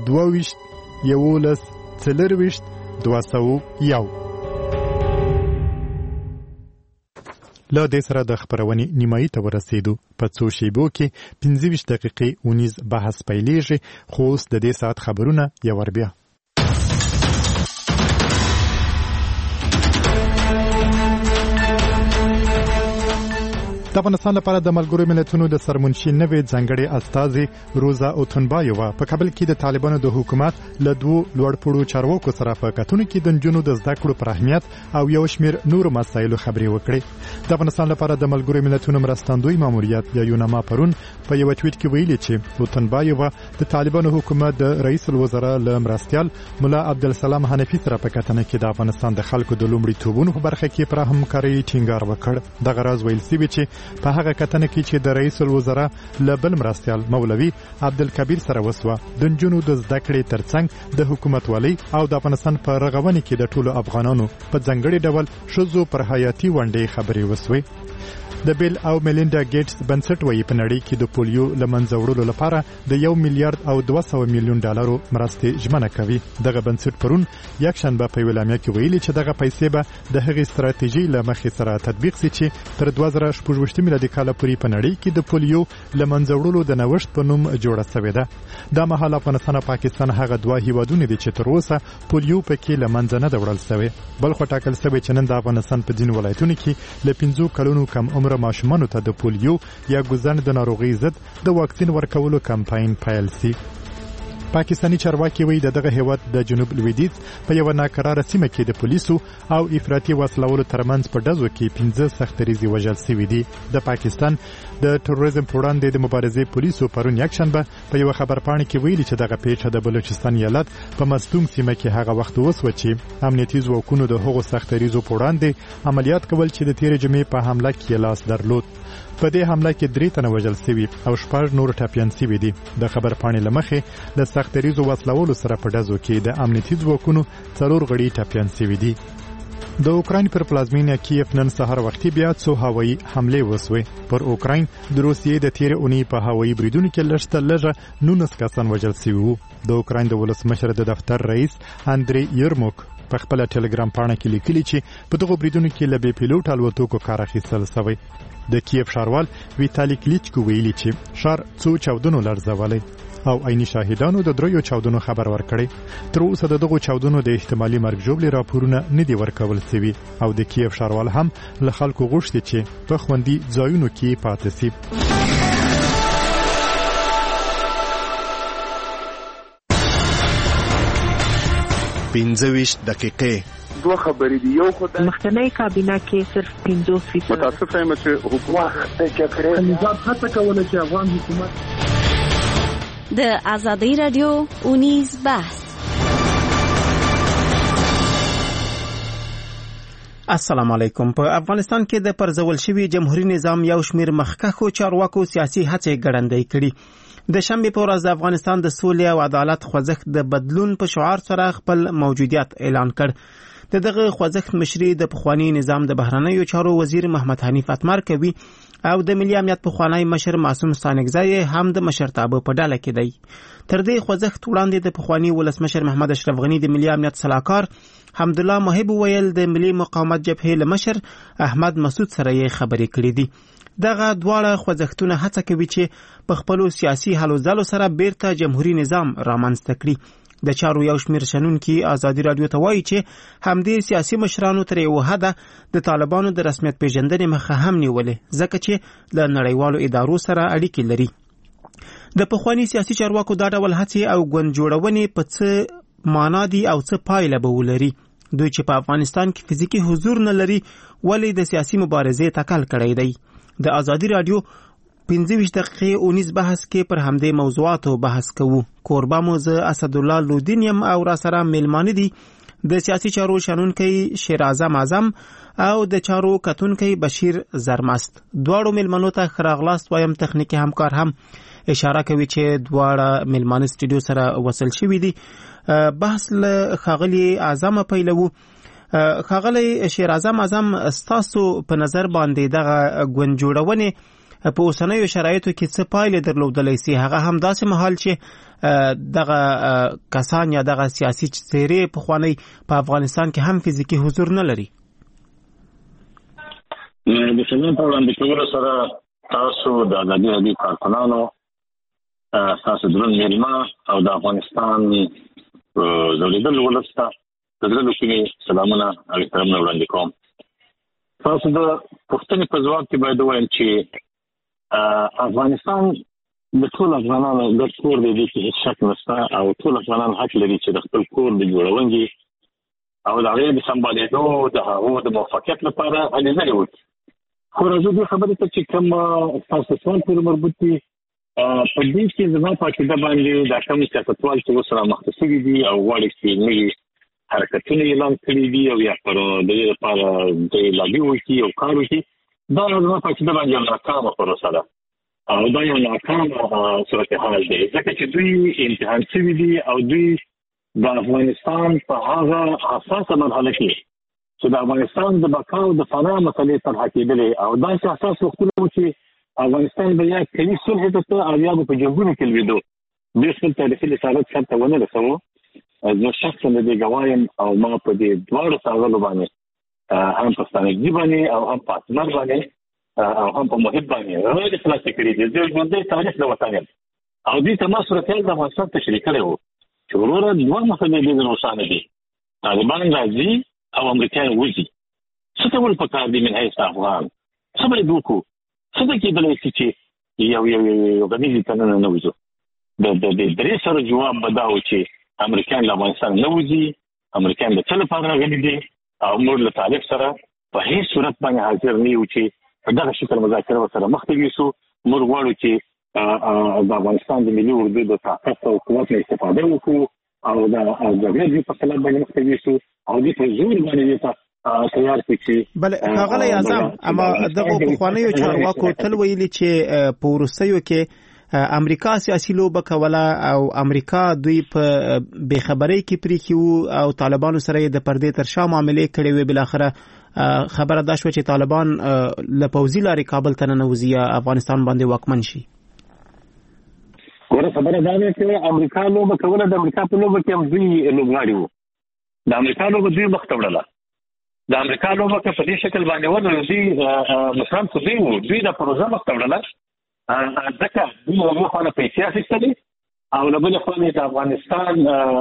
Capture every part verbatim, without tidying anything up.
دوه ویشت یولس څلرویشت دوه سوه یو. له دې سره د خبرونې نیمایي ته ورسېدو. په څو شیبو کې پنځه ویشت دقیقې اونیز بحث پیلېږي، خو اوس د دې ساعت خبرونه یو ور بیا. د افغانستان لپاره د ملګرو ملتونو د سرمنشي نوې ځانګړې استازي روزا اوتونبایووا په کابل کې د طالبانو د حکومت له دوو لوړپوړو چارواکو سره په کتونو کې د نجونو د زده کړو پر اهمیت او یو شمېر نورو مسایلو خبرې وکړې. د افغانستان لپاره د ملګرو ملتونو مرستندوی ماموریت یا یونما پرون په یو ټویټ کې ویلي چې اوتونبایووا د طالبانو حکومت د رئیس الوزرا له مرستیال مولا عبدالسلام حنفي سره په کتنه کې د افغانستان د خلکو د لومړیتوبونو په برخه کې پر همکارۍ ټینګار وکړ. دغه راز ویل شوی چې په هغه کتنه کې چې د رئیس الوزرا له بل مرستیال مولوي عبدالکبیر سره وسوه، د نجونو د زده کړې ترڅنګ د حکومت والی او د افغانستان په رغونې کې د ټولو افغانانو په ځانګړي ډول ښځو پر حیاتي ونډې خبرې وسوې. د بیل او میلینډا ګیټس بنسټ وایي په نړۍ کې د پولیو له منځه وړلو لپاره د یو میلیارډ او دوه سوه میلیون ډالرو مرستې ژمنه کوي. دغه بنسټ پرون یکشنبه په یوه اعلامیه کې ویلي چې دغه پیسې به د هغې ستراتیژۍ له مخې سره تطبیق شي چې تر دوه زره شپږ ویشت میلادي کاله پورې په نړۍ کې د پولیو له منځه وړلو د نوښت په نوم جوړه شوې ده. دا مهال افغانستان او پاکستان هغه دوه هیوادونه دي چې تر اوسه پولیو پکې له منځه نه ده وړل شوې. بل خو ټاکل شوی چې نن د افغانستان په ځینو ولایتونو کې له پنځو کلونو کم عمره ماشومانو ته د پولیو یا ګوزن د ناروغۍ ضد د واکسین ورکولو کمپاین پیل شي. پاکستانی چارواکي وایي د دغه هیواد د جنوب لویدیځ په یوه ناکراره سیمه کې د پولیسو او افراطي وسلوالو ترمنځ په ډزو کې پنځه سختریزې وژل شوي دي. د پاکستان د تروریزم پر وړاندې د مبارزې پولیسو پرون یکشنبه په یوه خبرپاڼه کې ویلي چې دغه پیښه د بلوچستان ایالت په مستونګ سیمه کې هغه وخت وسوه چې امنیتي ځواکونو د هغو سختریزو پر وړاندې عملیات کول چې د تېرې جمعې په حمله کې لاس درلود. په دې حمله کې درې تنه وژل شوي او شپږ نور ټپیان شوي دي. د خبرپاڼې له مخې د سختریزو وسلوالو سره په ډزو کې د امنیتي ځواکونو څلور غړي ټپیان شوي دي. د اوکراین پر پلازمینه کیف نن سهار وختي بیا څو هوایي حملې وسوې. پر اوکراین د روسیې د تېرې اونۍ په هوایي بریدونو کې لږ تر لږه نولس کسان وژل شوي وو. د اوکراین د ولسمشر د دفتر رئیس اندري یرموک په خپل ټلګرام پاڼه کې لیکلي چې په دغو بریدونو کې له بې پیلوټ الوتکو کار اخیستل شوی. د کیف ښاروال ویتالي کلیچکو ویلي چې ښار څو چاودنو لړزولی او عیني شاهدانو د دریو چاودنو خبر ورکړی. تر اوسه د دغو چاودنو د احتمالي مرګ ژوبلې راپورونه نه دي ورکول شوي او د کیف ښاروال هم له خلکو غوښتي چې په خوندي ځایونو کې پاتې شي. پنځه ویشت دقیقې دوه خبرې دي. یو خدای مخکنی کابینه کې صرف پنځوس فیصد متاسفه یم چې حکومت د جګړې نظام هڅه کوله چې افغان حکومت د آزادۍ رادیو اونیز بحث. السلام علیکم. په افغانستان کې د پرځول شوي جمهوریت نظام یو شمېر مخکښو چارواکو سیاسي هڅې ګړندۍ کړي. د شنبې په ورځ د افغانستان د سولې او عدالت خوځښت د بدلون په شعار سره خپل موجودیت اعلان کړ. د دغه خوځښت مشري د پخوانی نظام د بهرنیو چارو وزیر محمد حنیف اتمر کوي او د ملي امنیت پخوانی مشر معصوم ستانکزی هم د مشرتابه په ډله کې دی. تر دې خوځښت وړاندې د پخوانی ولسمشر محمد اشرف غنی د ملي امنیت صلاحکار حمدالله محب ویل د ملي مقاومت جبهې له مشر احمد مسعود سره یې خبرې کړې دي. دغه دواړه خوځښتونه هڅه کوي چې په خپلو سیاسي هلو ځلو سره بیرته جمهوریت نظام رامنځته کړي. د چارو یو شمېر شنونکي ازادي راډیو ته وایي چې همدې سیاسي مشرانو تر یوه حده د طالبانو د رسمیت پیژندنې مخه هم نیولې ځکه چې له نړیوالو ادارو سره اړیکې لري. د پخواني سیاسي چارواکو دا ډول هڅې او ګوند جوړونې په څه معنا دي او څه پایله به ولري؟ دوی چې په افغانستان کې فزیکي حضور نه لري ولې د سیاسي مبارزې تکل کړی دی؟ د آزادي راډیو پنځه ویشت دقیقې اونیز بحث کې پر همدې موضوعاتو بحث کوو. کوربه مو زه اسدالله لودین یم او را سره میلمانه دي د سیاسي چارو شنونکی شیر اعظم اعظم او د چارو کتونکی بشیر زرمست. دواړو میلمنو ته ښه راغلاست وایم. تخنیکي همکار هم اشاره کوي چې دواړه میلمانه سټوډیو سره وصل شوي دي. بحث له ښاغلي اعظم پیلوو. ښاغلی شیر اعظم اعظم ستاسو په نظر باندې دغه ګوند جوړونې په اوسنیو شرایطو کې څه پایلې درلودلی سي، هغه هم داسې مهال چې دغه کسان یا دغه سیاسي څېرې پخوانی په افغانستان کې هم فزیکي حضور نه لري. د سیمې په وړاندې کولو سره تاسو د ازادي راډیو کارکونانو تاسو درون مېلمه او د افغانستان زوړېدل ولس ته د زړه له کومې سلامونه او احترامونه وړاندې کوم. تاسو د پوښتنې په ځواب کې باید ووایم چې افغانستان د ټول افغانانو د کور دی، دې کې هېڅ شک نشته او ټول افغانان حق لري چې د خپل کور د جوړونې او د هغې د سمبالېدو د هغو د موفقیت لپاره هلې ځلې وکړي. خو راځو دې خبرې ته چې کوم ستاسو سوال پورې مربوط دي، په دې کې زما په عقیده باندې دا کوم سیاستوال چې اوس رامخته شوي دي او غواړي چې نوي حرکتونه اعلان کړي دي او یا پر دې لپاره د لابي وکړي او کار وکړي، دا زما په عقیده باندې یو ناکامه پروسه ده او دا یو ناکامه صورتحال دی، ځکه چې دوی امتحان شوي دي او دوی د افغانستان په هغه حساسه مرحله کې چې د افغانستان د بقا او د فنا مسلې طرح کېدلې او داسې حساس وختونه و چې افغانستان به یا کوي صلح ته او یا به په جنګونو کې لوېدو. دوی خپل تاریخي رسالت سرته ونه رسوو. زه شخصا د دې ګواه یم او ما په دې دواړو ښاغلو باندې هم په ستانکزي باندې او هم په اسمر باندې او هم په محب باندې غیر خلاصې کړي دي. زه ژوندی تاریخ د وطن یم او دوی ته ما صورتحال د افغانستان تشریح کړی و چې وروره دوه مسلې ډېرې روښانه دي، طالبان راځي او امریکایان وځي. څه ته ول پکار دي من حیث افغان؟ څه باید وکړو؟ څه به کېدلی شي چې یو یو یو غمیزې ته نه وځو؟ د درې سره جواب به دا و چې امریکایان له افغانستان نه وځي، امریکایان د څه لپاره راغلي دي او موږ له طالب سره په هېڅ صورت باندې حاضر نه یو چې په دغه شکل مذاکره ورسره مخ ته یوسو. موږ غواړو چې د افغانستان د ملي اردو د طاقت او قوت نه استفاده وکړو او د جګړې په خلاف باندې مخ ته یوسو او دې په زور باندې دې تیار کړي. بله ښاغلی اعظم، اما دغه پخوانیو چارواکو تل ویلي چې په وروستیو کې امریکا سیاسي لوبه کوله او امریکا دوی په بېخبرۍ کې پرېښي وو او طالبانو سره یې د پردې تر شا معاملې کړې وې. بالاخره خبره دا شوه چې طالبان له پوځي لارې کابل ته ننوځي یا افغانستان باندې واکمن شي. ګوره خبره دا ده چې امریکا لوبه کوله، د امریکا په لوبه کې هم دوی لوبغاړي وو. د امریکا لوبه دوی مخ ته وړله. د امریکا لوبه که په دې شکل باندې ونه دوی مشران خو دوی وو، دوی د پروژه مخ ته وړله ځکه دوی له یوې خوا نه پیسې اخیستلې او له بلې خوا نه د افغانستان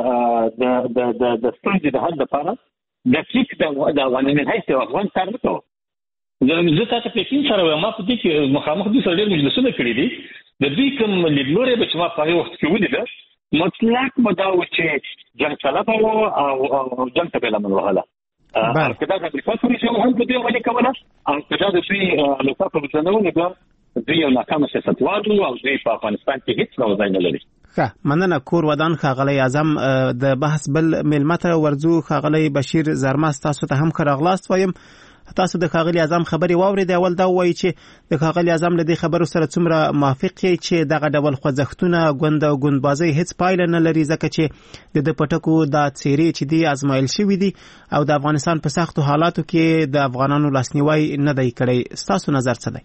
د ستونزې د حل لپاره دقیق د افغان من حیث یو افغان کار نه کوو. زه تا ته پیکین سره وایم، ما په دې کې مخامخ دوی سره ډېر مجلسونه کړي دي. د دوی کوم لیدلوری به چې ما په هغې وخت کې ولیده مطلق به دا و چې جنګ طلبه و او جنګ ته به یې لمن وهله. که دا د امریکا پولیسو هم په دې عملي کوله او که دا د دوی امریکا په بزنونه بیا دوی یو ناکامه سیاستوال وو او دوی په افغانستان کې هېڅ ډول ځای نه لري. ښه مننه. کور ودان ښاغلی اعظم. د بحث بل مېلمه ته ورځو. ښاغلی بشیر زرمست، تاسو ته هم ښه راغلاست وایم. تاسو د ښاغلي اعظم خبرې واورېدې. اول دا ووایي چې د ښاغلي اعظم له دې خبرو سره څومره موافق یې چې دغه ډول خوځښتونه ګوند او ګوندبازۍ هېڅ پایله نه لري ځکه چې د ده په ټکو دا څېرې چې دي ازمایل شوي دي او د افغانستان په سختو حالاتو کې د افغانانو لاسنیوی نه دی کړی. ستاسو نظر څه دی؟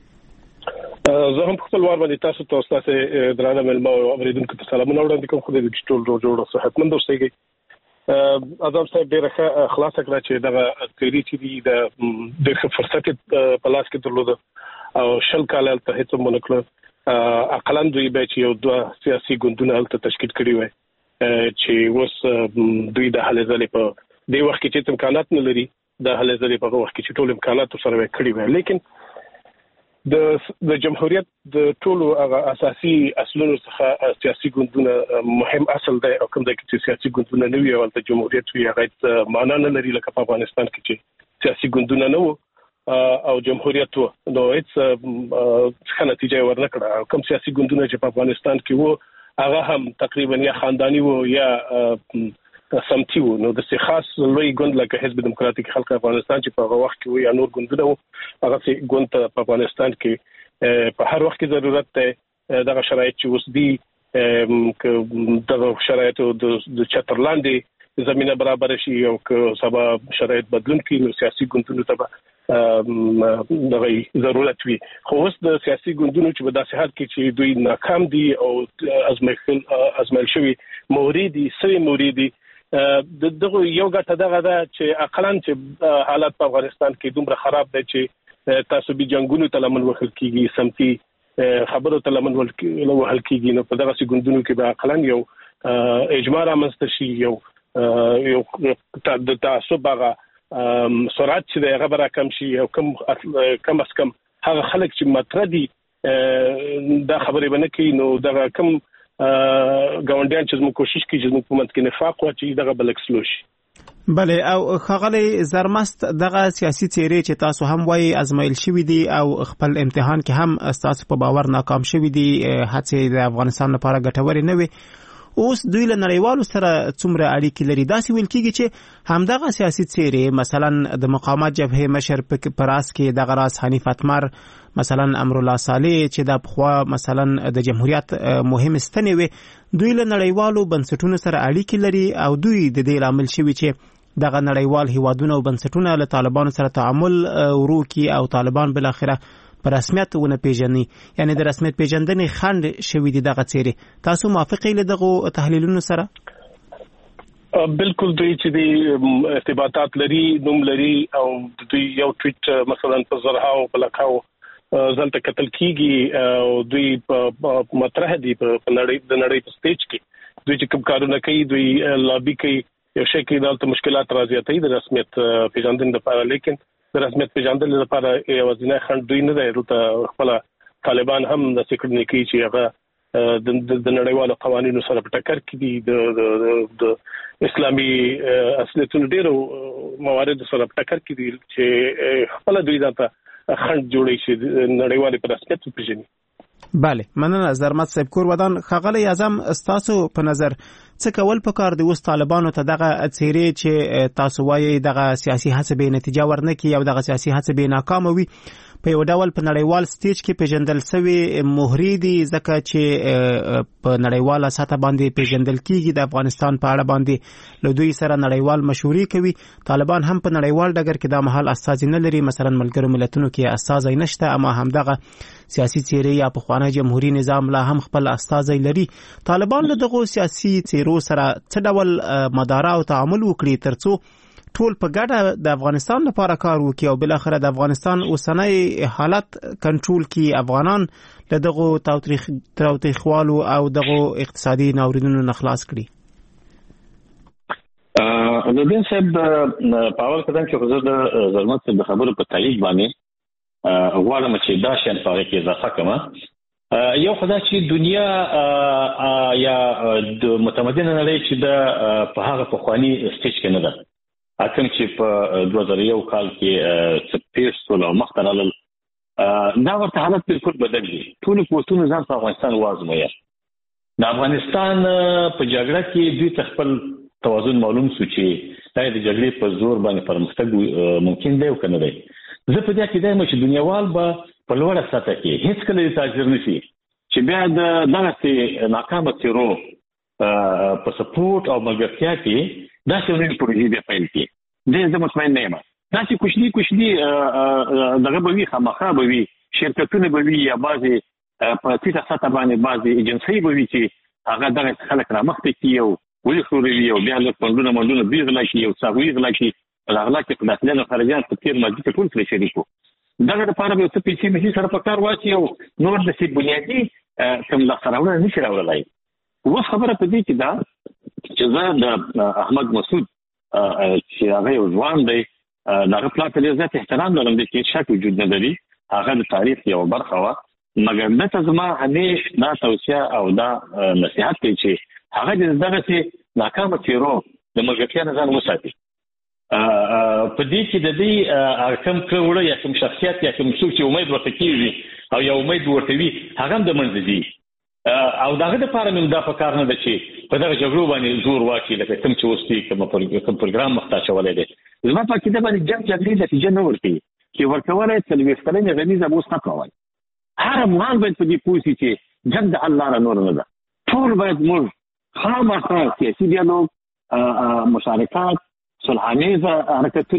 زه هم په خپل وار باندې تاسو ته ستاسو درانه مېلمه او اورېدونکو ته سلامونه وړاندې کوم. خدای دې ټول جوړ جوړ او صحتمند اوسئ. اعظم صاحب ډېره ښه خلاصه کړه چې دغه تیوري چې دي د ډېر ښه فرصت په لاس کې درلوده او شل کاله هلته هېڅ هم ونه کړه. اقلا دوی به چې یو دوه سیاسي ګوندونه هلته تشکیل کړي وای چې اوس دوی د هلې ځلې په دې وخت کې چې امکانات نه لري، د هلې ځلې په وخت کې چې ټول امکانات سره کړي وای. لیکن د د جمهوریت د ټولو هغه اساسي اصلونو څخه سیاسي ګوندونه مهم اصل دی او کوم ځای کې چې سیاسي ګوندونه نه وي او د جمهوریت وي هغه معنا نه لري لکه په افغانستان کې چې سیاسي ګوندونه نه وو او جمهوریت وو نو هیڅ ښه نتیجه ورنه کړه. کوم سیاسي ګوندونه چې په افغانستان کې وو هغه هم تقریبا یا خاندانی وو یا سمتي وو. نو د څه خاص لوی ګوند لکه حزب دموکراتیک خلق افغانستان چې په هغه وخت کې وو یا نور ګوندونه وو هغه څه ګوند ته په افغانستان کې په هر وخت کې ضرورت دی. دغه شرایط چې اوس دي دغه شرایطو د چتر لاندې زمينه برابر شي او که سبا شرایط بدلون کړي نو سیاسي ګوندونو ته دغه ضرورت وي. خو اوس د سیاسي ګوندونو چې په داسې حال کې چې دوی ناکام دي او ازمایل ازمایل شوی موریدي سوي موریدي د دغه یو ګټه دغه ده چې اقلن چې حالات په افغانستان کې دومره خراب دي چې تعصبي جنگونو ته لمن وخل کیږي، سمتي خبرو ته لمن وخل کیږي. نو په دغه ګوندونو کې به اقلن یو اجماع رامنځته شي، یو یو د تعصب هغه سرعت چې د غبره کم شي او کم کم اس کم هغه خلک چې متردي دا خبرې باندې کوي. نو دا کم ګاونډیان چې موږ کوشش کوي چې موږ په منځ کې نفاق واچي دغه بلکسلو شي. بله او خغلی زرمست دغه سیاسي څیرې چې تاسو هم وایي ازمایل شوی دي او خپل امتحان کې هم تاسو په باور ناکام شوی دي، هڅې د افغانستان لپاره ګټورې نه وي. اوس دوی له نړیوالو سره څومره اړیکې لري؟ داسې ویل کېږي چې همدغه سیاسي څیرې مثلا د مقاومت جبهې مشر په راس کې دغه راس حنیف اتمر، مثلا امرالله صالح چې د پخوا مثلا د جمهوریت مهم ستنې وي، دوی له نړیوالو بنسټونو سره اړیکې لري او دوی د دې لامل شوي چې دغه نړیوال هیوادونه او بنسټونه له طالبانو سره تعامل وروکي او طالبان بل اخره په رسمیت ونه پیژني، یعنی د رسمیت پیژندنې خنډ شوی دي دغه څیرې. تاسو موافقه له دغه تحلیلونو سره؟ بالکل دوی چې د ارتباطات لري، نوم لري او دوی یو ټویټ مثلا په زرهاو په لکاو ځلته قتل کیږي او دوی په مطرح دي په نړۍ د نړۍ په سټیج کې دوی چې کوم کارونه کوي، دوی لابي کوي، یو شي کې دلته مشکلات راځي ته د رسمیت پیژندنې لپاره، لیکن د رسمیت پیژندنې لپاره یوازینی خنډ دوی نه دی. دلته خپل طالبان هم د سکرټ کوي چې هغه د نړیوالو قوانینو سره په ټکر کې دي، د اسلامي اصلیتونو ډیرو موارد سره په ټکر کې دي چې خپل دوی دلته خنډ جوړي چې نړیوالي په رسمیت پیژني. بله مننه زرمت صاحب کور ودان. خغلی اعظم استاسو په نظر څه کول پکار دی اوس طالبانو ته دغه څیرې چې تاسو وایي دغه سیاسي هڅه به نتیجه ورنکړي او دغه سیاسي هڅه به ناکام وي، په یو ډول په نړیوال سټیج کې پیژندل شوی مهرې دي ځکه چې په نړیواله سطح باندې پیژندل کیږي، د افغانستان په اړه باندې له دوی سره نړیوال مشورې کوي. طالبان هم په نړیوال ډګر کې د مهال استازي نه لري، مثلا ملګرو ملتونو کې استازي نشته، اما همدغه سیاسي څیرې یا پخوانی جمهوریت نظام لا هم خپل استازي لري. طالبان له دغه سیاسي څیرو سره څه ډول مدارا او تعامل وکړي ترڅو ټول په ګډه د افغانستان لپاره کار وکړي او بل اخر د افغانستان اوسنۍ حالت کنټرول کړي، افغانان له دغه تاوتریخ تاوتریخوالو او دغه اقتصادي ناورینونو نه خلاص کړي. ا د دې سب پاور کدان چې حضور د زرمت د خبرو په تایید باندې غواړم چې دا شان په کې اضافه کړم. یو خدای چې دنیا یا د متمدن نړۍ چې د په هغه پخوانی سټیج کې نه ده، اکم چې په دوه زره یو کال کې سپیس ټول مختلل دا ورته حالت بالکل بدل دي. ټول قوتونو ځان په افغانستان وازموي. د افغانستان په جګړه کې دوی خپل توازن معلوم شو چې دا د جګړې په زور باندې پرمختګ ممکن دی او کنه دی. زه په دې کې دایم چې دنیاوال به په لوړه سطح کې هیڅ کله تاجر نشي چې بیا د دغه ناکامه تیرو په سپورټ او ملګرتیا کې دا څه نوې پروژې به پیل کړي. دې زه مطمئن نه یم دا چې کوشنی کوشنی دغه به وي، خامخا به وي، شرکتونه به وي یا بعضې په ټیټه سطح باندې بعضې ایجنسۍ به وي چې هغه دغه خلک رامخته کړي او ولې ښوروي او بیا لږ فنډونه منډونه دوی غلا کړي او څاروي غلا کړي. غلا کې په داخلي او خارجي په تیر ماضي کې ټول سره شریک وو. دغه لپاره به څه پیسې مې سره په کار واچي او نور د څه بنیادي کوم لاسته راوړنه نشي راوړلای. اوس خبره په دې کې ده چې زه د احمد مسعود چې هغه یو ځوان دی دغه پلاټ ته زیات احترام لرم، د هیڅ شک وجود نه لري، هغه د تاریخ یو برخه وه، مګر دته زما همیش دا توصیه او دا نصیحت دی چې هغه د دغسې ناکامه څیرو د ملګرتیا نه ځان وساتي. په دې کې د دې کوم کړه یا کوم شخصیت یا کوم څوک چې امید ورته کیږي او یا امید ورته وي هغه هم د منځ دي او دغه لپاره موږ دا په کار نه ده چې په دغه جګړو باندې زور واچي لکه کوم چې اوس دی کوم پروګرام مخته اچولی دی. زما په عقیده باندې جنګ جګړې نتیجه نه ورکوي چې ورکولی څلوېښت کلنې غمیزه به اوس نه کوئ. هر افغان باید په دې پوه شي چې جنګ د حل لاره نور نه ده. ټول باید موږ خامخا سیاسي ډیالوګ، مشارکت، صلحامیزه حرکتونه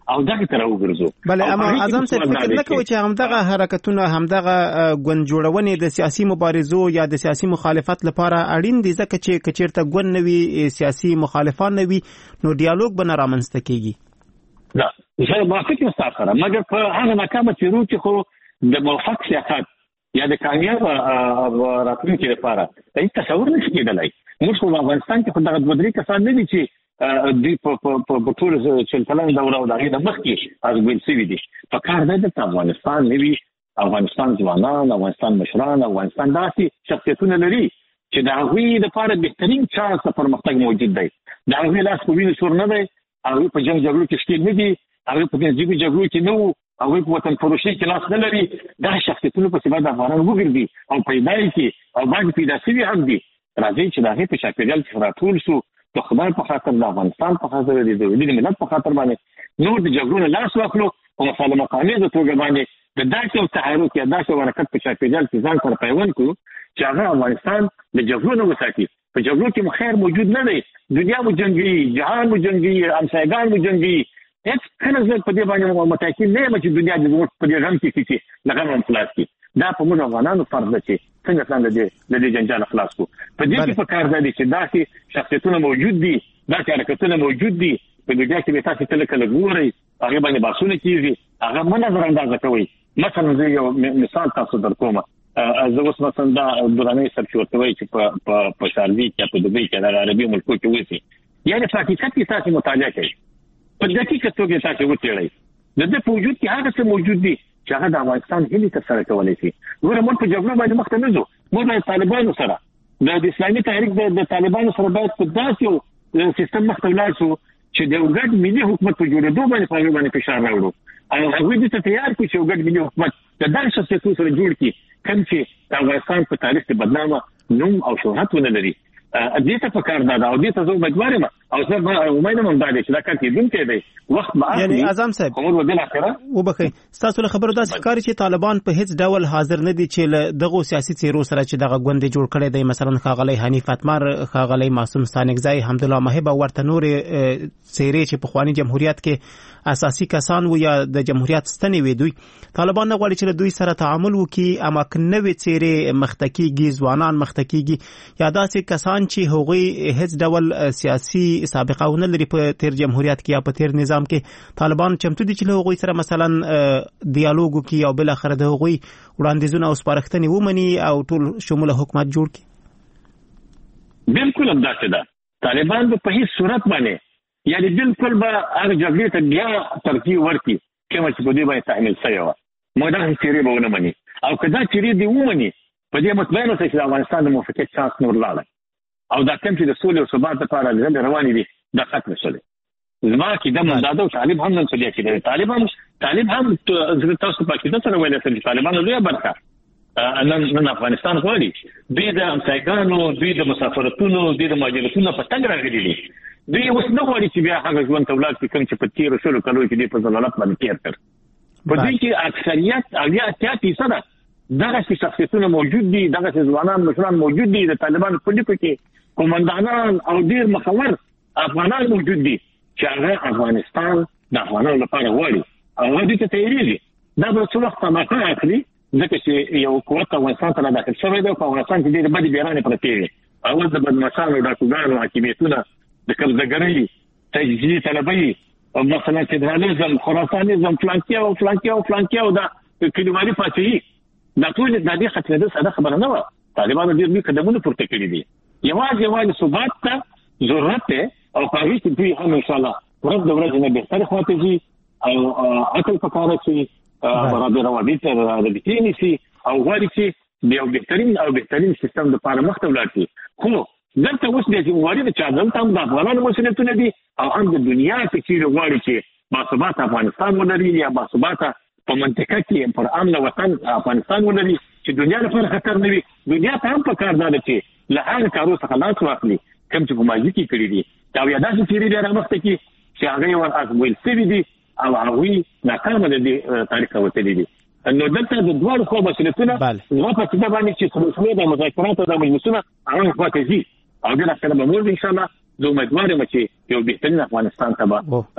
او دغه تر وګرځو. بله اما اعظم صاحب فکر نه کوي چې همدغه حرکتونه همدغه ګوند جوړونې د سیاسي مبارزو یا د سیاسي مخالفت لپاره اړین دي ځکه چې کچیرته ګوند نوي سیاسي مخالفان نوي نو ډیالوګ به نه رامنځته کیږي. دا زه موافق یم سره مګر په هغه ناکامه تیرو چې خو د موفق سیاست یا د کامیاب راتلونکي لپاره هیڅ تصور نشي کېدلی. موږ په افغانستان کې خو دغه دوه درې کسان نه دي چې دوی په ټول چې کلن دوره او دغه د مخکې ازګل سوي دي. په کار دی د افغانستان نوي افغانستان ځوانان، افغانستان مشران، افغانستان داسې شخصیتونه لري چې د هغوی لپاره بهترین چانس د پرمختګ موجود دی. د هغوی لاس په وینو سور نه دی، هغوی په جنګ جګړو کې ښکېل نه دي، هغوی په تنظیمي جګړو کې نه وو، هغوی په وطن فروشۍ کې لاس نه لري. دا شخصیتونه پسې باید افغانان وګرځي او پیدا یې کړي او باید پیدا شوي هم دي. راځئ چې د هغې په چاپېریال کې راټول شو، د خدای په خاطر، د افغانستان په خاطر، د دولتي ملت په خاطر باندې نور د جګړو نه لاس واخلو په مسالمه قانوني توګه باندې د داسې یو تحرک یا داسې یو حرکت په چاپېریال کې ځان سره پیوند کړو چې هغه افغانستان د جګړو نه وساتي. په جګړو کې مو خیر موجود نه دی، دنیا مو جنګي، جهان مو جنګي، همسایګان مو جنګي. هیڅ کله زه په دې باندې متأکد نه یم چې دنیا د زموږ په دې غم کې چې له غم هم خلاص کړي. دا په موږ افغانانو فرض ده چې څنګه ځان د دې جنجال خلاص کړو. په دې کې په کار دی چې داسې شخصیتونه موجود دي، داسې حرکتونه موجود دي په دنیا کې. به تاسو کله کله ګورئ هغې باندې بحثونه کېږي، هغه مه نظر اندازه کوئ. مثلا زه یو مثال تاسو در کوم. زه اوس مثلا دا درانۍ سر چې ورته وایي چې په شارجې کې یا په دوبۍ کې د عربي ملکو کې اوسي، یعنې په حقیقت کې تاسو مطالعه کوئ، په دقیقه توګه تاسو وڅېړئ د دې په وجود کې هغه څه موجود دي چې هغه د افغانستان هیلې ترسره کولی شي. ګوره موږ په جګړو باندې مخته نه ځو، موږ باید طالبانو سره د اسلامي تحریک د طالبانو سره باید په داسې یو سیستم مخته ولاړ شو چې د یو ګډ ملي حکومت په جوړېدو باندې په هغوی باندې فشار راوړو او هغوی دې ته تیار کړو چې یو ګډ ملي حکومت د داسې شخصیتونو سره جوړ کړي کوم چې د افغانستان په تاریخ کې بدنامه نوم او شهرت ونه لري. دې ته په کار ده او دې ته زه امیدوار یم او زه امیده یم دا چې دا کار کېدونکی دی. وخت به اخلي. یعنې اعظم صاحب عمر بالاخره وبخئ، ستاسو له خبرو داسې ښکاري چې طالبان په هیڅ ډول حاضر نه دي چې له دغو سیاسي څېرو سره چې دغه ګوند جوړ کړی دی، مثلا ښاغلی حنیف اتمر، ښاغلی معصوم ستانکزی، حمدالله محب او ورته نورې څېرې چې پخواني جمهوریت کې اساسي کسان و یا د جمهوریت ستنې وې، دوی طالبان نه غواړي چې له دوی سره تعامل وکړي، اما که نوې څېرې مخته کېږي، ځوانان مخته کېږي یا داسې کسان چې هغوی هیڅ ډول سیاسي سابقه ونه لري په تیر جمهوریت کې یا په تیر نظام کې، طالبان چمتو دي چې له هغوی سره مثلا دیالوګ وکړي او بالاخره د هغوی وړاندیزونه او سپارښتنې ومني او ټول شموله حکومت جوړ کړي. بالکل همداسې ده. طالبان به په هیڅ صورت باندې یعنی بالکل به هغه جګړې ته بیا ترتیب ورکړي کومه چې په دې باندې تحمیل شوې وه. موږ دغه څېرې به ونه مني او که دا څېرې دې ومني په دې مطمئن اوسئ چې د افغانستان د موفقیت چانس نور لاړی او دا کوم چې د سولې او ثبات لپاره ډلې روانې دي دا ختم شوی. زما عقیده همدا ده او طالب هم نن په دې عقیده دی. طالب هم طالب هم تاسو په عقیده سره ویلی سره چې طالبانو لویه برخه نن نن افغانستان غواړي. دوی د همسایګانو، دوی د مسافرتونو، دوی د مهاجرتونو په تګ راغلي دي. دوی اوس نه غواړي چې بیا هغه ژوند ته ولاړ شي کوم چې په تېرو شلو کلو کې دوی په ضلالت باندې تېر کړ. په دوی کې اکثریت اویا اتیا فیصده دغسې شخصیتونه موجود دي، دغسې ځوانان مشران موجود دي، د طالبانو په لیکو کې قومندانان او ډېر مخور افغانان موجود دي چې هغه افغانستان د افغانانو لپاره غواړي او هغه دوی ته تیارېږي. دا به څه وخت طبقه اخلي ځکه چې یو قوت افغانستان ته داخل شوی دی او په افغانستان کې ډېرې بدې بیرانې پرتې وي. اول د بدمعشانو، ډاکوګانو حاکمیتونه، د قبضهګرۍ، تجزیې طلبۍ، مثلا فدرالېزم، خراسانېزم، فلانکي او فلانکي او فلانکي او دا کلیوالي پاچاهي، دا ټول د دې ختمېدل ساده خبره نه وه. طالبانو ډېر لوی قدمونه پورته کړي دي. یوازې یوازې ثبات ته ضرورت دی او په هغې کې دوی هم انشاءالله ورځ د ورځې نه بهترې خواته ځي او عقل په کار اچوي، روابط رابطې نیسي او غواړي چې د یو بهترین او بهترین سیستم لپاره مخته ولاړ شي. خو دلته اوس د ذمهواري د چا دلته هم د افغانانو مسؤلیتونه دي او هم د دنیا په چیرې غواړي چې باثباته افغانستان ولري یا باثباته په منطقه کې پر امن وطن افغانستان ولري چې دنیا لپاره خطر نه وي. دنیا ته هم په کار ده چې له هغه کارو څخه لاس واخلي کوم چې په ماضي کې کړي دي او یا داسې څېرې بیا رامخته کړي چې هغه یې ور ازمویل شوي دي او هغوی ناکامه د دې تاریخ ته وتلي دي. نو دلته د دواړو خوا مسؤلیتونه زما په عقیده باندې چې څلور د مذاکرات او د مجلسونه هغه خواته ځي او بالاخره به موږ انشاءالله زه امیدوار یم چې یو بهترین افغانستان ته به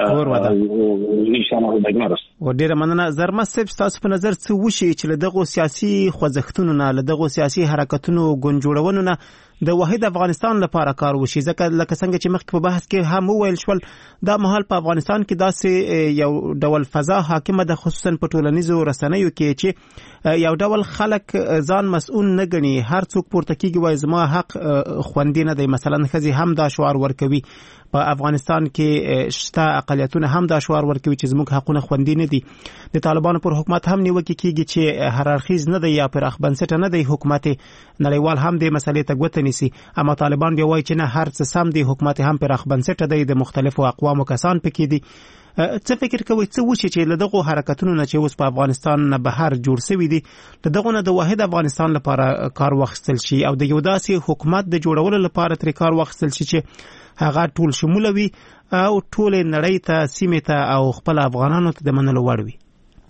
ان شاء الله امیدوار اوسو. ډیره مننه. زرمه صاحب، تاسو په نظر څه وشي چې له دغه سیاسي خوځښتونو نه، له دغه سیاسي حرکتونو ګوند جوړونو نه د واحد افغانستان لپاره کار وشي؟ ځکه لکه څنګه چې مخکې په بحث کې هم وویل شول، دا مهال په افغانستان کې داسې یو ډول فضا حاکمه ده، خصوصا په ټولنیزو رسنیو کې، چې یو ډول خلک ځان مسؤل نه ګڼي. هر څوک پورته کېږي وایي زما حق خوندي نه دی. مثلا ښځې هم دا شعار ورکوي. په افغانستان کې شته اقلیتونه هم دا شعار ورکوي چې زموږ حقونه خوندي نه دي. د طالبانو پر حکومت هم نیوکې کېږي چې هررخیز نه دی یا پراخ بنسټه نه دی حکومت. نړیوال هم د مسلې ته ګوته نیسي، اما طالبان بیا وایي چې نه، هر څه سم دی، حکومت هم پراخ بنسټه دی، د مختلفو اقوامو کسان پکې دي. څه فکر کوئ څه وشي چې له دغو حرکتونو نه چې اوس په افغانستان نه بهر جوړ شوي دي، د دغو نه د واحد افغانستان لپاره کار واخیستل شي او د یو داسې حکومت د جوړولو لپاره ترې کار واخیستل شي چې هغه ټول شموله وي او ټول نړۍ ته، سیمې ته او خپل افغانانو ته د منلو وړ وي؟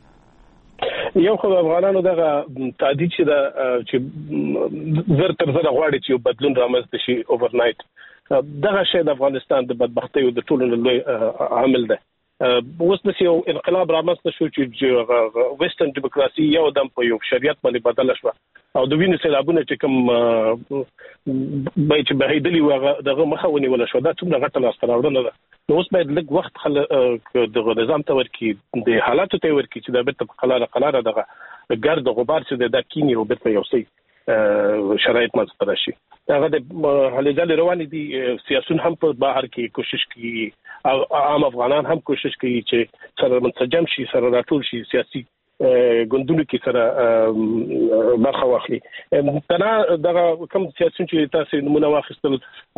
یو خو افغانانو دغه تعدید چې دا چې زر تر زر غواړي چې یو بدلون رامنځته شي اوور نایټ، دغه شی د افغانستان د بدبختۍ او د ټولو لوی عامل ده. اوس د یو انقلاب رامنځته شو چې ویسټرن ډیموکراسي یو دم په یو شریعت باندې بدله شو او د وینې سیلابونه چې کوم به چې بهیدلی و دغه مخه ونیول شو. دا څومره غټه لاسته راوړنه ده. نو اوس باید لږ وخت خل دغه نظام ته ورکړي، د حالاتو ته ورکړي چې دا بیرته په قلاره قلاره دغه ګرد غبار چې د کینی او بیرته یو څه شرایط منځته راشي. هغه د هلې ځلې روانې دي. سیاسون هم په بهر کې کوشش کوي او عام افغانان هم کوشش کوي چې سره منسجم شي، سره راټول شي، سیاسي ګوندونو کې سره برخه واخلي. تنا دغه کوم سیاسون چې تاسو نمونه واخیستل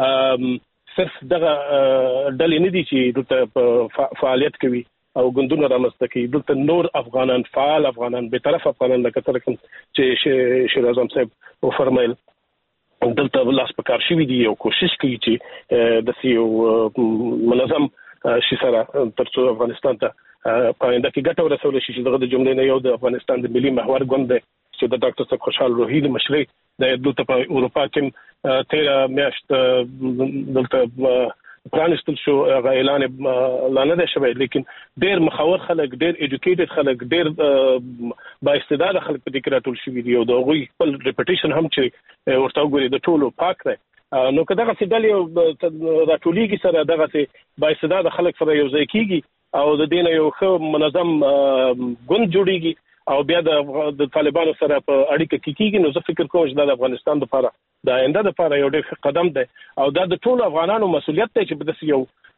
صرف دغه ډلې نه دي چې دلته فعالیت کوي او ګوندونه رامنځته کوي. دلته نور افغانان، فعال افغانان، به طرف افغانان، لکه څنګه چې شیر اعظم صاحب وفرمایل، دلته لاس په کار شوي دي او کوشش کوي چې د یو منظم شي سره ترڅو افغانستان ته په آینده کې ګټه ورسول شي. چې دغه د جملې نه یو د افغانستان د ملي محور ګوند دی چې د ډاکټر صاحب خوشحال روحي د مشرۍ د دلته په اروپا کې تیره میاشت دلته پرانستل شو، هغه اعلان لا نه دی شوی، لیکن ډېر مخور خلک، ډېر ایجوکیټډ خلک، ډېر با استعداده خلک په دې کې راټول شوي دي او د هغوی خپل ریپوټیشن هم چې ورته وګوري د ټولو پاک دی. نو که دغسې ډلې راټولېږي سره دغسې با استعداده خلک سره یو ځای کېږي او د دې نه یو ښه منظم ګوند جوړېږي او بیا د طالبانو سره په اړیکه کې کېږي، نو زه فکر کوم چې دا د افغانستان لپاره د آینده لپاره یو ډېر ښه قدم دی او دا د ټولو افغانانو مسؤلیت دی چې په داسې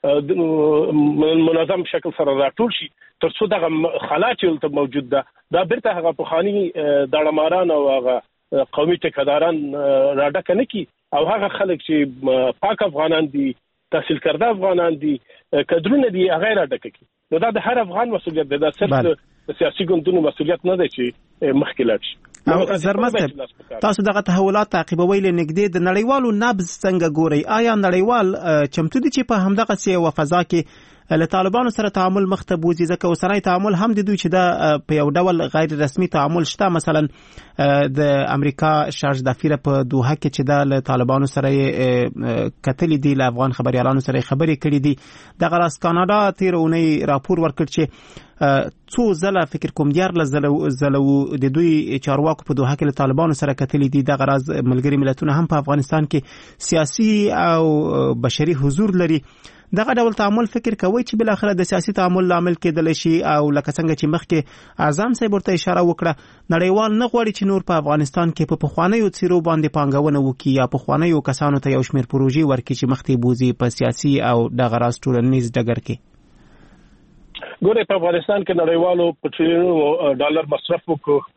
یو منظم شکل سره راټول شي تر څو دغه خلا چې دلته موجود ده دا بیرته هغه پخواني داړهماران او هغه قومي ټیکهداران راډکه نه کړي او هغه خلک چې پاک افغانان دي، تحصیل کرده افغانان دي، کدرونه دي، هغه راډکه کړي. نو دا د هر افغان مسؤلیت دی، دا صرف د سیاسي ګوندونو مسؤلیت نه دی چې مخکې لاړ شي. او زرمه تاسو دغه تحولات تعقیبوي لنږدې، د نړیوالو نبض څنګه ګوري؟ آیا نړیوال چمتو دي چې په همدغه سي او فضا کې له طالبانو سره تعامل مخته بوزي؟ ځکه اوسنی تعامل هم د دوی چې دا په یو ډول غیر رسمي تعامل شته. مثلا د امریکا شارج دافیره په دوحه کې چې دا له طالبانو سره کتلې دي، له افغان خبريالانو سره خبرې کړې دي. دغه راس کاناډا تیر اونۍ راپور ورکړ چې څو ځله فکر کوم دیار له زلو د دوی چارواکو په دوحه کې له طالبانو سره کتلې دي. دغه راز ملګری ملتونه هم په افغانستان کې سیاسي او بشري حضور لري. دغه ډول تعامل فکر کوي چې بل اخر د سیاسي تعامل لامل کېدل شي او لکه څنګه چې مخکې اعظم صاحب ورته اشاره وکړه، نړیوال نه غواړي چې نور په افغانستان کې په پخوانیو څیرو باندې پانګونه وکړي یا پخوانیو کسانو ته یو شمېر پروژې ورکړي چې مخکې بوزي په سیاسي او دغه راز ټولنیز ډګر کې. ګوره په افغانستان کې نړیوالو په ټریلیونو ډالر مصرف وکړ،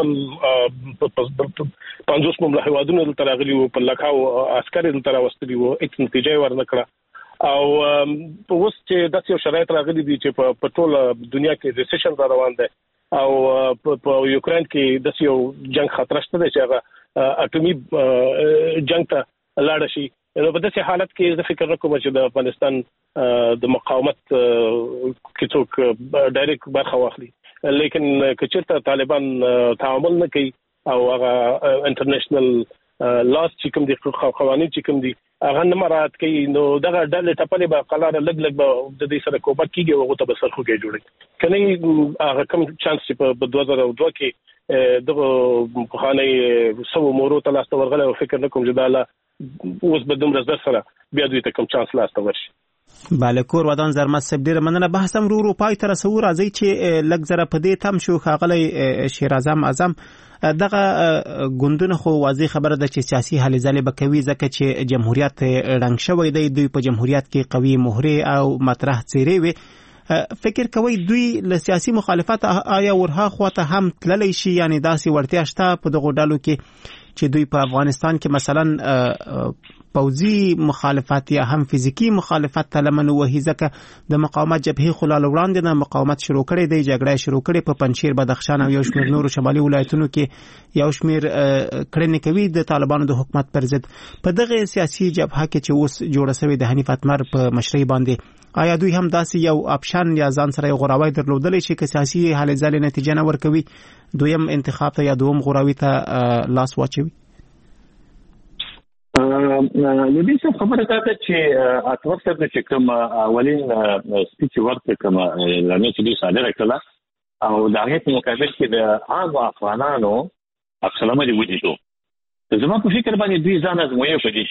خپل پنځوس مملکت هیوادونو دلته راغلي وو، په لکاو عسکر دلته راوستلي وو، هیڅ نتیجه ورنه کړه. او اوس چې داسې یو شرایط راغلي دي چې په ټول دنیا کې ریسیشن را روان دی او په یوکرين کې داسې یو جنگ خطر شته دی چې هغه اټومي جنگ ته لاړ شي. نو په داسې حالت کې زه فکر کوم چې د افغانستان د مقاومت کې څوک ډایرکټ برخه واخلي، لیکن که چېرته طالبان تعامل نه کوي او هغه انټرنیشنل لاس چې کوم دي، قوانین چې کوم دي هغه نه مراد کوي نو دغه ډلې ټپلې به قلاره لګ لګ به د دې سره کومک کیږي او هغه ته به سرخوږی جوړي کني هغه کوم چانس چې په دوه زره دوه کې دغه خانه سو مورو ته لاس ورغله او فکر نکوم چې دا لا اوس به دومره زر سره بیا دوی ته کوم چانس لاس ورشي. بله کور ودان زرمت صاحب ډیره مننه. بحث هم رو رو پای ته رسو. راځي چې لږ زره په دې تم شو ښاغلی شیر اعظم اعظم دغه ګوندونه خو واضح خبره ده چې سیاسي هلې ځلې به کوي ځکه چې جمهوریت رنګ شوی دی. دوی په جمهوریت کې قوي مهرې او مطرح څیرې وي. فکر کوي دوی له سیاسي مخالفت آیا ورها خواته هم تللی شي یعنی داسې وړتیا شته په دغو ډلو کې چې دوی په افغانستان کې مثلا پوځي مخالفت یا هم فزیکی مخالفت ته لمن وهي ځکه د مقاومت جبهې خو لا وړاندې نه مقاومت شروع کړی دی جګړه شروع کړې په پنجشیر بدخشان او یو شمېر نورو شمالي ولایتونو کې یو شمېر کړنې کوي د طالبانو د حکومت پر ضد. په دغه سیاسي جبهه کې چې اوس جوړه شوې د حنیف اتمر په مشرۍ باندې آیا دوی هم داسې یو آپشن یا ځان سره یو غوراوی درلودلی چې که سیاسي هلې ځلې نتیجه نه ورکوي دویم انتخاب ته یا دوم غوراوي ته لاس واچوي؟ د دې څه خبره ده چې اتمر صاحب چې کوم اولین سپیچ ورته کوم لامل چې دوی صادره کړه او د هغې په مقابل کې د عام افغانانو عکسالعمل یې ولیدو. زما په فکر باندې دوی ځان ازمویي په دې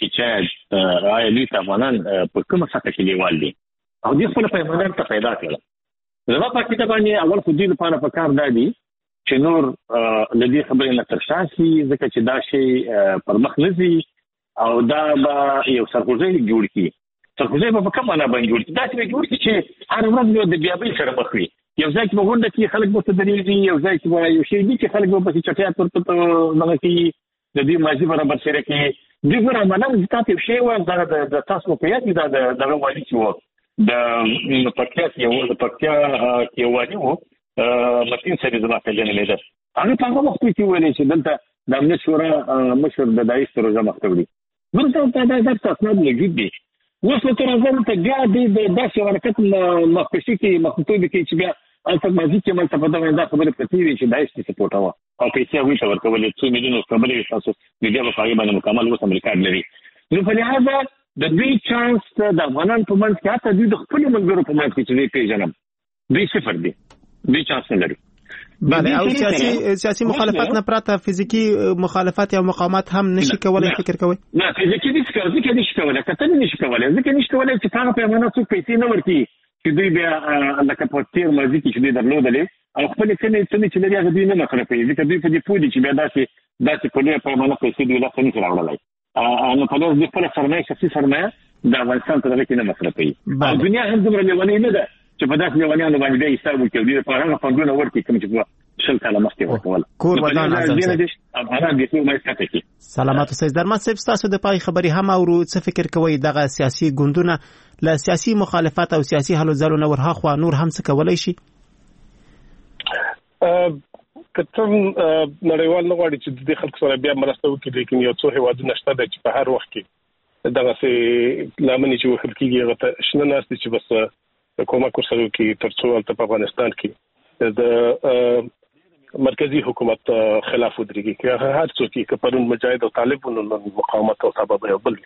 چې آیا دوی افغانان په کومه سطح کې لیوال دي او دوی خپل پیمانان ته پیدا کړل. زما په فکر باندې اول خو دوی لپاره په کار دی چې نور د دې خبرې نه تر شا شي ځکه چې دا شی پر مخ نه ځي او دا به یو سرخوږی جوړ کړي. سرخوږی به په کومه نه باندې جوړ کړي داسې به جوړ کړي چې هر ورځ د بیابۍ سره مخ وي. یو ځای کې به غونډه کې خلک به درېږي یو ځای کې به یو شی دي چې خلک به پسې چټیات ورته دغه کوي د دې ماضي برابر سره کوي. دوی ګوره عملا تاسو یو شی وایم دا د تاسو په یاد دا د دغه والي چې و د پکتیا کې د پکتیا کې والي و متین سره زما په لنه لیدل هغه په هغه وخت کې ویل چې دلته د امنیت شورا مشر د دایښ سره جمع کړی ورته دا د تاسو نه لګید دي اوس تر ځان ته بیا د داسې حرکت مخکشي کې مخطوبه کې چې بیا البته مازی چې مل ته په دغه خبره پتی وی چې دایښ څه سپورټ و او پیسې وی څور کولې څو میلیونو خبرې تاسو د دې په اړه باندې مکمل اوس امریکا لري. نو په لحاظ د دوی چانس د افغانان په منځ کې حتی دوی د خپل ملګرو په منځ کې چې دوی پیژنم دوی صفر دي دوی چانس نه لري. بله او سیاسي سیاسي مخالفت نه پراته فزیکی مخالفت یا مقاومت هم نشي کولای فکر کوي؟ نه فزیکی نشي کولای ځکه نشي کولای کته نشي کولای ځکه نشي کولای چې هغه په معنا څو پیسې نه ورکړي چې دوی بیا لکه په تیر مازی کې چې دوی درلودلې او خپل څه څه چې لري هغه دوی نه مخالفي ځکه دوی په دې پوه دي چې بیا داسې داسې په لوی پیمانه پیسې دوی لا څه نه راوړلای نو په دې خپل سرمایه شخصي سرمایه د افغانستان په دغه کې نه مصرفي. دنیا هم دومره لیونی نه ده چې په داسې لیونیانو باندې د حساب وکړي په هغه فندونه ورکړي کوم چې شل کاله مخکې ورکول. کور ودان اعظم افغانان دې ټول مې ساتي کی. سلامات اوسئ. درمت صاحب تاسو د پای خبري هم او څه فکر کوئ دغه سیاسي ګوندونه له سیاسي مخالفت او سیاسي هلو ځلو نه ورها خو نور هم څه کولای شي؟ کته نړیوال نه غواړي چې د خلکو سره بیا مرسته وکړي لیکن یو څو هیوادونه شته چې په هر وخت کې دغه سي لامل چې وکړي کېږي هغه شنه ناس چې بس کومک ورسره کوي ترڅو په افغانستان کې د مرکزی حکومت خلاف ودرېږي که هر څوک کې پرون مجاهد او طالبانو مقاومت او سبب یو بل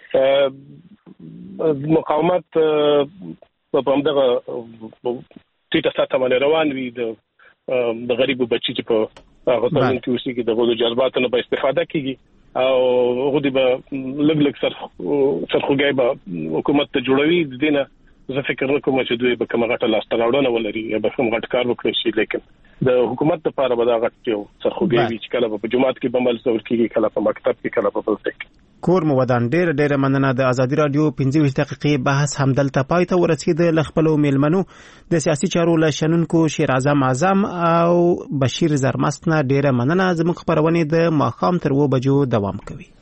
مقاومت په همدغه ټیټه سطح باندې روان وي د غریب بچی چې په هغه ځای کې اوسېږي د غوډو جذباتو نه به استفاده کیږي او غوډي به لګ لګ سر سرخوږی به حکومت ته جوړوي د دې نه زه فکر نه کوم چې دوی به کومه غټه لاسته راوړنه ولري یا به کوم غټ کار وکړي شي لیکن د حکومت لپاره به دا غټ یو سرخوږی وي چې کله په جماعت کې بمل څور کېږي کله په مکتب کې کله په بل ځای. کور مو ودان ډېر ډېر مننه. د ازادي رادیو پنځه ویشت دقیقې بحث همدلته پای ته ورسید. له خپلو میلمنو د سیاسي چارو له شنونکو شیر اعظم اعظم او بشیر زرمست نه ډېره مننه. زموږ خبرونه د ماښام تر اوه بجو دوام کوي.